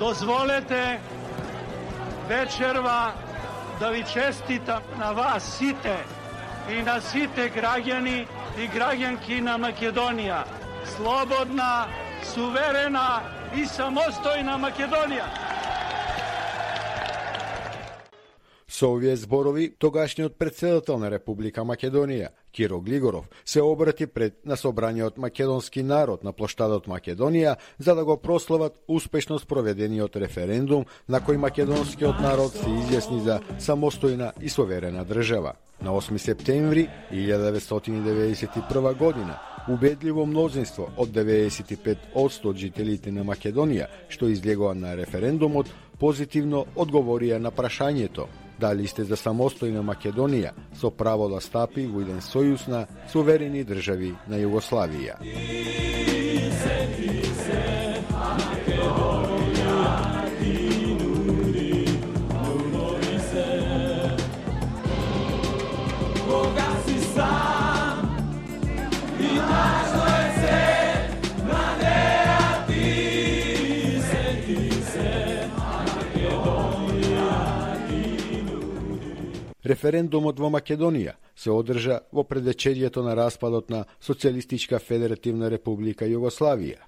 Dozvolite večerva da vi čestitam na vas site i na site građani i građankina Makedonija. Slobodna, suverena i samostojna Makedonija. Со овие зборови, тогашниот председател на Република Македонија, Киро Глигоров, се обрати пред на собраниот македонски народ на плоштадот Македонија за да го прослават успешно спроведениот референдум на кој македонскиот народ се изјасни за самостојна и суверена држава. На 8 септември 1991 година убедливо мнозинство од 95% од жителите на Македонија што излегоа на референдумот позитивно одговорија на прашањето дали сте за самостојна Македонија со право да стапи во еден сојуз на суверени држави на Југославија. Референдумот во Македонија се одржа во предвечерието на распадот на Социјалистичка Федеративна Република Југославија.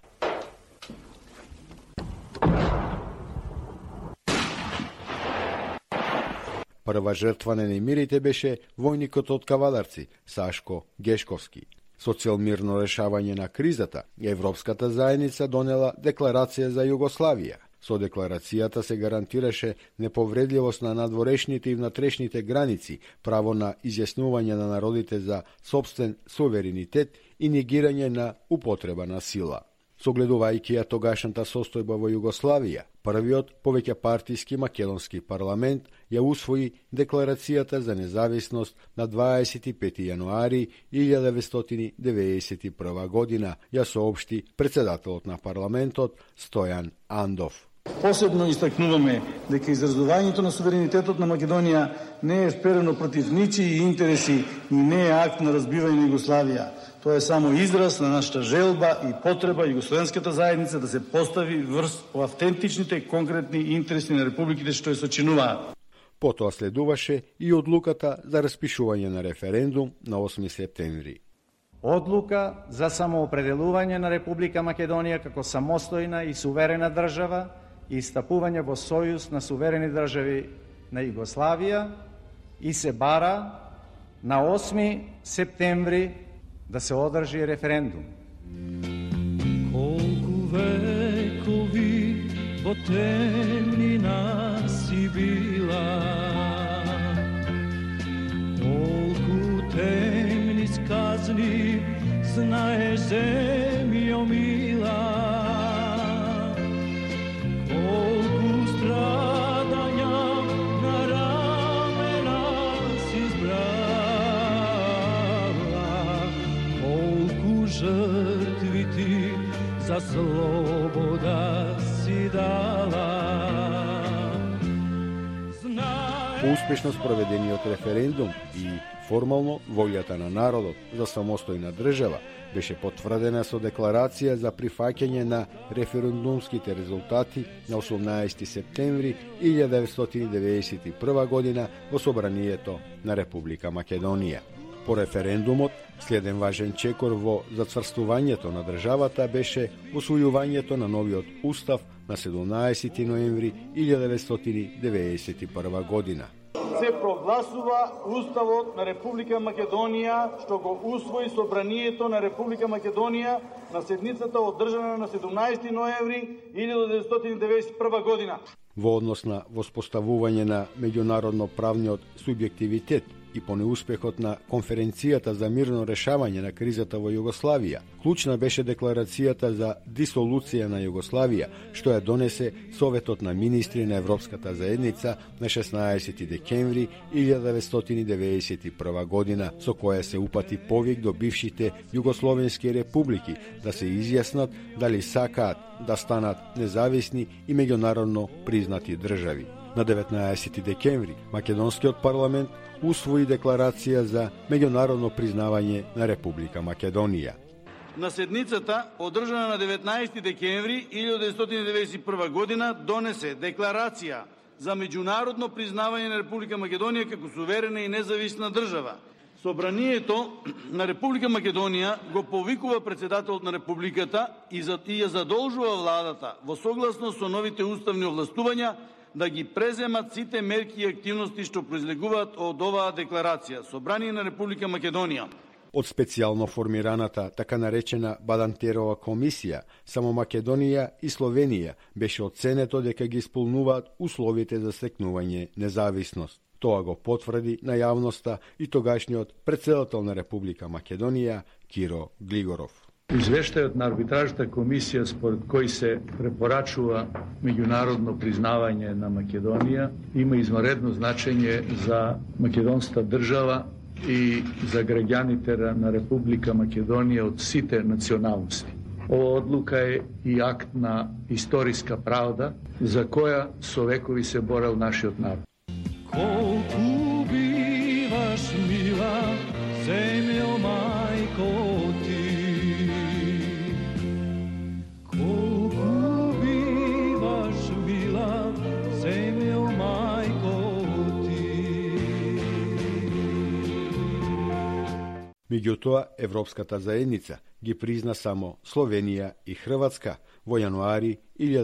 Прва жртва на немирите беше војникот од Кавадарци Сашко Гешковски. Со цел мирно решавање на кризата, Европската заедница донела декларација за Југославија. Со декларацијата се гарантираше неповредливост на надворешните и внатрешните граници, право на изјаснување на народите за сопствен суверенитет и негирање на употреба на сила. Согледувајќи ја тогашната состојба во Југославија, првиот повеќапартиски македонски парламент ја усвои декларацијата за независност на 25 јануари 1991 година, ја соопшти председателот на парламентот Стојан Андов. Посебно истакнуваме дека изразувањето на суверенитетот на Македонија не е вперено против ничии интереси и не е акт на разбивање на Југославија. Тоа е само израз на нашата желба и потреба Југословенската заедница да се постави врз автентичните конкретни интереси на републиките што ја сочинуваат. Потоа следуваше и одлуката за распишување на референдум на 8 септември. Одлука за самоопределување на Република Македонија како самостојна и суверена држава и стапување во сојуз на суверени држави на Југославија и се бара на 8 септември да се одржи референдум. Колку векови во темнина си била, колку темни сказни знаеш земјо мила, колку страдања на рамена си збрала, колку жртви ти за слобода си дала. По успешно спроведениот референдум и формално волјата на народот за самостојна држава беше потврдена со декларација за прифаќање на референдумските резултати на 18 септември 1991 година во собранието на Република Македонија. По референдумот, следен важен чекор во зацврстувањето на државата беше усвојувањето на новиот устав на 17 ноември 1991 година. Се прогласува Уставот на Република Македонија, што го усвои собранието на Република Македонија на седницата одржана на 17 ноември 1991 година. Во однос на воспоставување на меѓународно правниот субјективитет и по неуспехот на конференцијата за мирно решавање на кризата во Југославија, клучна беше декларацијата за дисолуција на Југославија, што ја донесе Советот на министри на Европската заедница на 16 декември 1991 година, со која се упати повик до бившите југословенски републики да се изјаснат дали сакаат да станат независни и меѓународно признати држави. На 19 декември македонскиот парламент усвои декларација за меѓународно признавање на Република Македонија. на седницата одржана на 19 декември 1991 година донесе декларација за меѓународно признавање на Република Македонија како суверена и независна држава. Собранието на Република Македонија го повикува председателот на Републиката и ја задолжува владата во согласно со новите уставни овластувања да ги преземат сите мерки и активности што произлегуваат од оваа декларација. Собрание на Република Македонија. Од специјално формираната така наречена Бадантерова комисија, само Македонија и Словенија беше оценето дека ги исполнуваат условите за стекнување независност. Тоа го потврди на јавноста и тогашниот председател на Република Македонија Киро Глигоров. Извештајот на арбитражната комисија според кој се препорачува меѓународно признавање на Македонија има извънредно значење за македонската држава и за граѓаните на Република Македонија од сите националности. Ова одлука е и акт на историска правда за која со векови се борел нашиот народ. Колку биваш мила, земјо мајко ти. Колку биваш мила, земјо мајко ти. Меѓутоа, Европската заедница ги призна само Словенија и Хрватска во јануари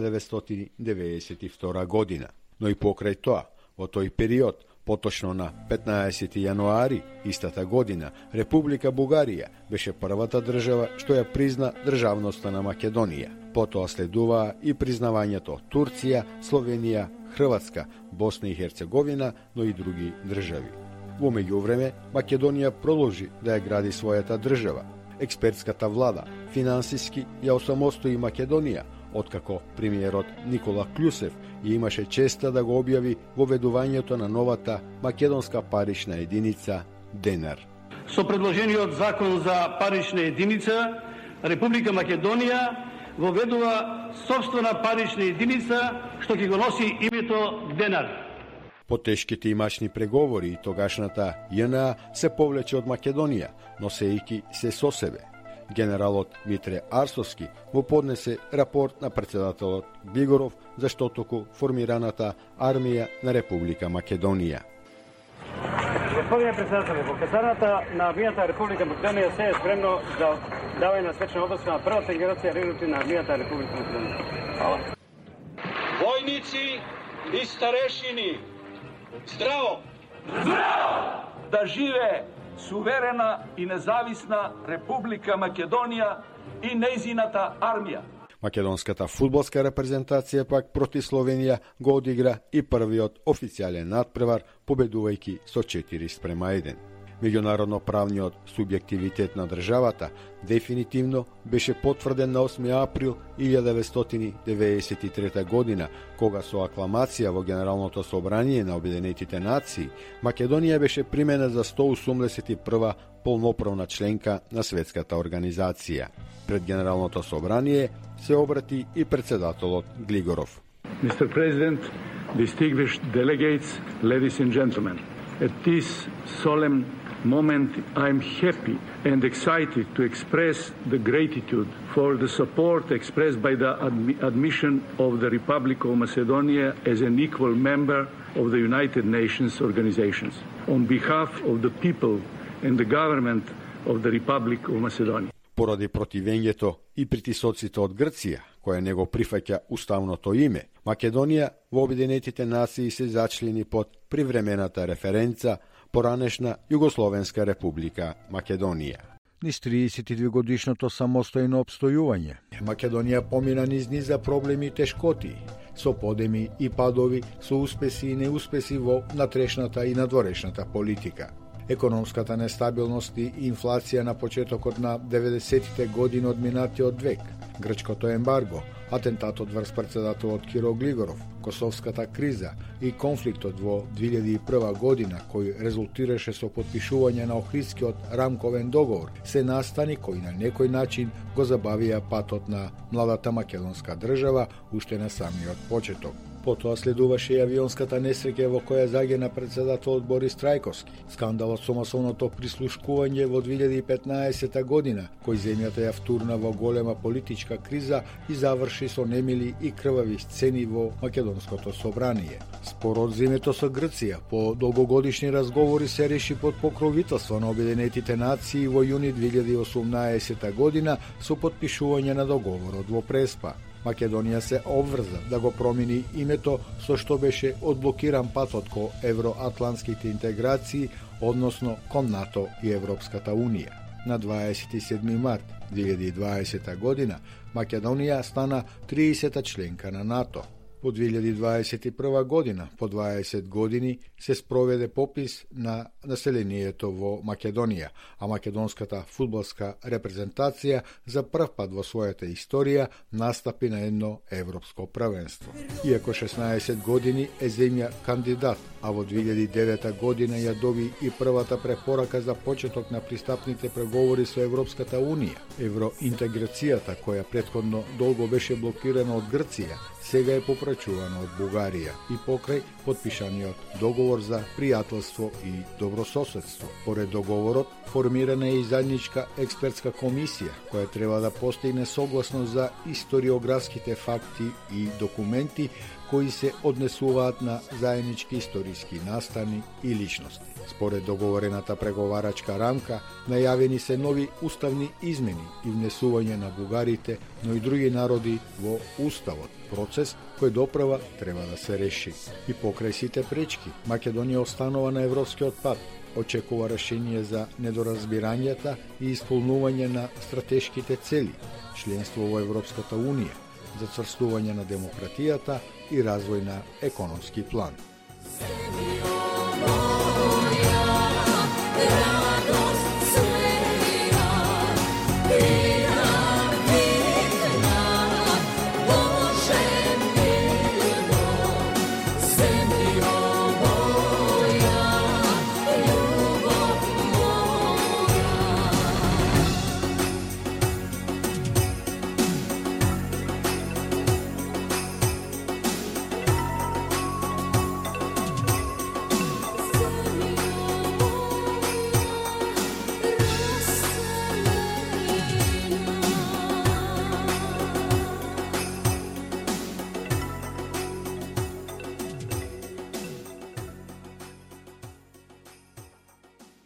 1992 година. Но и покрај тоа, во тој период, поточно на 15. јануари истата година, Република Бугарија беше првата држава што ја призна државноста на Македонија. Потоа следуваа и признавањето од Турција, Словенија, Хрватска, Босна и Херцеговина, но и други држави. Во меѓувреме, Македонија продолжи да ја гради својата држава. Експертската влада финансиски ја осамостои Македонија, откако премиерот Никола Клюсев ја имаше честа да го објави воведувањето на новата македонска парична единица денар. Со предложениот закон за парична единица, Република Македонија воведува собствена парична единица што ќе го носи името денар. По тешките и мачни преговори и тогашната ЈНА се повлече од Македонија, носејќи се со себе. Генералот Митре Арсовски му поднесе рапорт на председателот Глигоров за штотоку формираната армија на Република Македонија. Господине председателе, во казарната на армијата Република Македонија се е спремно за давање на свечна односка на првата генерација регрути на армијата Република Македонија. Хвала. Војници и старешини, здраво! Здраво! Да живе суверена и независна Република Македонија и нејзината армија. Македонската фудбалска репрезентација пак против Словенија го одигра и првиот официјален надпревар, победувајќи со 4:1. Меѓународно правниот субјективитет на државата дефинитивно беше потврден на 8 април 1993 година, кога со акламација во Генералното собрание на Обединетите нации Македонија беше примена за 181 полноправна членка на светската организација. Пред Генералното собрание се обрати и председателот Глигоров. Mr. President, distinguished delegates, ladies and gentlemen, at this solemn moment I'm happy and excited to express the gratitude for the support expressed by the admission of the Republic of Macedonia as an equal member of the United Nations organizations. On behalf of the people and the government of the Republic of Macedonia. Поради противењето и притисоците од Грција, која не го прифаќа уставното име, Македонија во Обединетите нации се зачлени под привремената референца поранешна Југословенска република Македонија. Низ 32 годишното самостојно обстојување, Македонија помина низ низа проблеми и тешкоти, со подеми и падови, со успеси и неуспеси во натрешната и надворешната политика. Економската нестабилност и инфлација на почетокот на 90-тите години од минатиот век, грчкото ембарго, атентатот врз председателот Киро Глигоров, косовската криза и конфликтот во 2001 година кој резултираше со потпишување на Охридскиот рамковен договор, се настани кои на некој начин го забавија патот на младата македонска држава уште на самиот почеток. Потоа следуваше и авионската несреќа во која загина председателот Борис Трајковски. Скандалот со масовното прислушкување во 2015 година, кој земјата ја втурна во голема политичка криза и заврши со немили и крвави сцени во македонското собрание. Спорот за името со Грција по долгогодишни разговори се реши под покровителство на Обединетите нации во јуни 2018 година со потпишување на договорот во Преспа. Македонија се обврза да го промени името, со што беше одблокиран патот ко евроатлантските интеграции, односно кон НАТО и Европската Унија. На 27. март 2020 година Македонија стана 30-та членка на НАТО. По 2021 година, по 20 години, се спроведе попис на населението во Македонија, а македонската фудбалска репрезентација за прв пат во својата историја настапи на едно европско првенство. Иако 16 години е земја кандидат, а во 2009 година ја доби и првата препорака за почеток на пристапните преговори со Европската Унија. Евроинтеграцијата, која претходно долго беше блокирана од Грција, сега е попрачувана од Бугарија и покрај потпишаниот договор за пријателство и добрососедство. Поред договорот, формирана е и заедничка експертска комисија, која треба да постигне согласност за историографските факти и документи кои се однесуваат на заеднички историски настани и личности. Според договорената преговарачка рамка, најавени се нови уставни измени и внесување на бугарите, но и други народи во уставот, процес кој допрва треба да се реши. И покрај сите пречки, Македонија останува на европскиот пат, очекува решение за недоразбирањата и исполнување на стратешките цели, членство во Европската Унија, зацрстување на демократијата и развој на економски план.